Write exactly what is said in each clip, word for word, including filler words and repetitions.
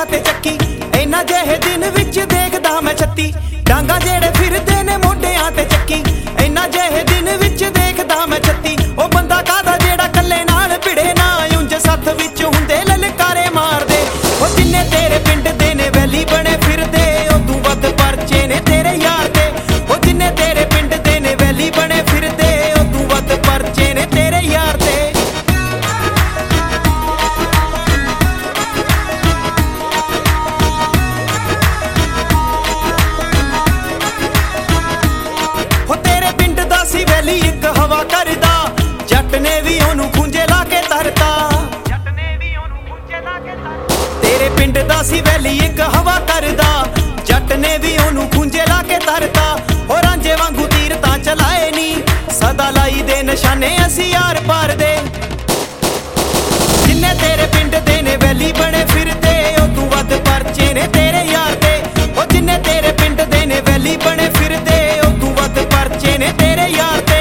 ਮੋਢਿਆਂ ਤੇ ਚੱਕੀ। ਇਹਨਾਂ ਜਿਹੇ ਦਿਨ ਵਿੱਚ ਦੇਖਦਾ ਮੈਂ ਛੱਤੀ ਡਾਂਗਾ ਜਿਹੜੇ ਫਿਰਦੇ ਨੇ ਮੋਢਿਆਂ ਤੇ ਚੱਕੀ। ਇਹਨਾਂ ਜਿਹੇ ਦਿਨ ਵਿੱਚ ਦੇਖਦਾ ਮੈਂ ਛੱਤੀ ਉਹ ਬੰਦਾ ਕਾਹਦਾ ਜਿਹੜਾ ਕੱਲੇ ਨਾਲ ਭਿੜੇ ਨਾ ਉਂਝ ਸੱਥ ਵਿੱਚ ਹੁੰਦੇ ਲਲਕਾਰੇ ਮਾਰਦੇ। ਉਹ ਜਿੰਨੇ ਤੇਰੇ ਪਿੰਡ ਦੇ ਨੇ ਵੈਲੀ ਬਣੇ ਫਿਰਦੇ ਉਦੋਂ ਵੱਧ ਪਰਚੇ ਨੇ ਤੇਰੇ ਯਾਰ ਦੇ। ਉਹ ਜਿੰਨੇ ਤੇਰੇ ਪਿੰਡ ਦੇ ਨੇ ਵੈਲੀ ਬਣੇ ਫਿਰਦੇ ਉਦੋਂ ਵੱਧ ਪਰਚੇ ਨੇ ਤੇਰੇ ਯਾਰ ਦੇ। ਵੈਲੀ ਇੱਕ ਹਵਾ ਕਰਦਾ ਜੱਟ ਨੇ ਵੀ ਉਹਨੂੰ ਖੂੰਜੇ ਲਾ ਕੇ ਧਰਤਾ। ਜੱਟ ਨੇ ਵੀ ਉਹਨੂੰ ਖੂੰਜੇ ਲਾ ਕੇ ਧਰਤਾ। ਤੇਰੇ ਪਿੰਡ ਦਾ ਸੀ ਵੈਲੀ ਇੱਕ ਹਵਾ ਕਰਦਾ ਜੱਟ ਨੇ ਵੀ ਉਹਨੂੰ ਖੂੰਜੇ ਲਾ ਕੇ ਧਰਤਾ। ਹੋ ਰਾਂਝੇ ਵਾਂਗੂ ਤੀਰ ਤਾਂ ਚਲਾਏ ਨੀ ਸਦਾ ਲਾਈ ਦੇ ਨਿਸ਼ਾਨੇ ਅਸੀਂ ਯਾਰ ਪਾਰ ਦੇ। ਜਿੰਨੇ ਤੇਰੇ ਪਿੰਡ ਦੇ ਨੇ ਵੈਲੀ ਬਣੇ ਫਿਰਦੇ ਉਦੋਂ ਵੱਧ ਪਰਚੇ ਨੇ ਤੇਰੇ ਯਾਰ ਦੇ। ਉਹ ਜਿੰਨੇ ਤੇਰੇ ਪਿੰਡ ਦੇ ਨੇ ਵੈਲੀ ਬਣੇ ਫਿਰਦੇ ਉਦੋਂ ਵੱਧ ਪਰਚੇ ਨੇ ਤੇਰੇ ਯਾਰ ਦੇ।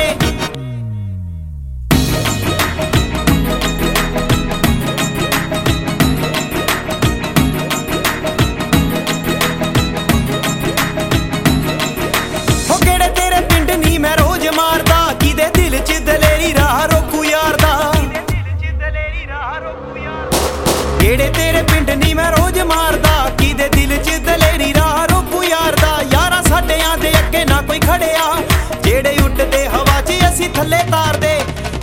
ਜਿਹੜੇ ਤੇਰੇ ਪਿੰਡ ਨੀ ਮੈਂ ਰੋਜ਼ ਮਾਰਦਾ ਕਿਦੇ ਦਿਲ 'ਚ ਦਲੇਰੀ ਰਾਹ ਰੋਕੂ ਯਾਰ ਦਾ। ਯਾਰਾਂ ਸਾਡਿਆਂ ਦੇ ਅੱਗੇ ਨਾ ਕੋਈ ਖੜਿਆ ਜਿਹੜੇ ਉੱਡਦੇ ਹਵਾ 'ਚ ਅਸੀਂ ਥੱਲੇ ਤਾਰਦੇ।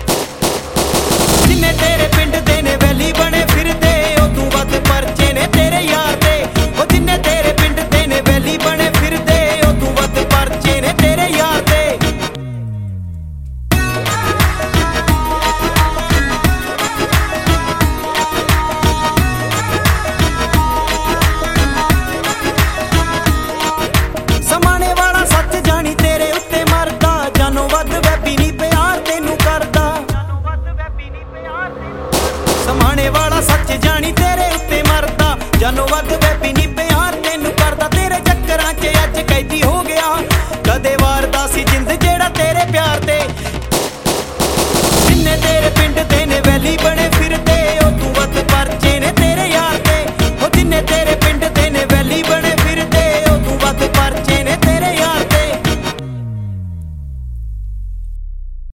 ਜਿੰਨੇ ਤੇਰੇ ਪਿੰਡ ਦੇ ਨੇ ਵੈਲੀ ਬਣੇ ਫਿਰਦੇ ਉਦੋਂ ਵੱਧ ਪਰਚੇ ਨੇ ਤੇਰੇ ਯਾਰ ਦੇ। ਉਹ ਜਿੰਨੇ ਤੇਰੇ ਪਿੰਡ ਦੇ ਨੇ ਵੈਲੀ ਬਣੇ ਫਿਰਦੇ ਉਦੋਂ ਵੱਧ ਪਰਚੇ ਨੇ ਤੇਰੇ ਯਾਰ ਦੇ। ਸਮਾਣੇ ਵਾਲਾ ਸੱਚ ਜਾਣੀ ਤੇਰੇ ਉੱਤੇ ਮਰਦਾ ਜਾਨੋਂ ਵੱਧ ਵੈਪੀ ਨੀ ਪਿਆਰ ਤੈਨੂੰ ਕਰਦਾ। ਤੇਰੇ ਚੱਕਰਾਂ 'ਚ ਅੱਜ ਕੈਦੀ ਹੋ ਗਿਆ ਕਦੇ ਵਾਰਦਾ ਸੀ ਜਿੰਦ ਜਿਹੜਾ ਤੇਰੇ ਪਿਆਰ ਤੇ।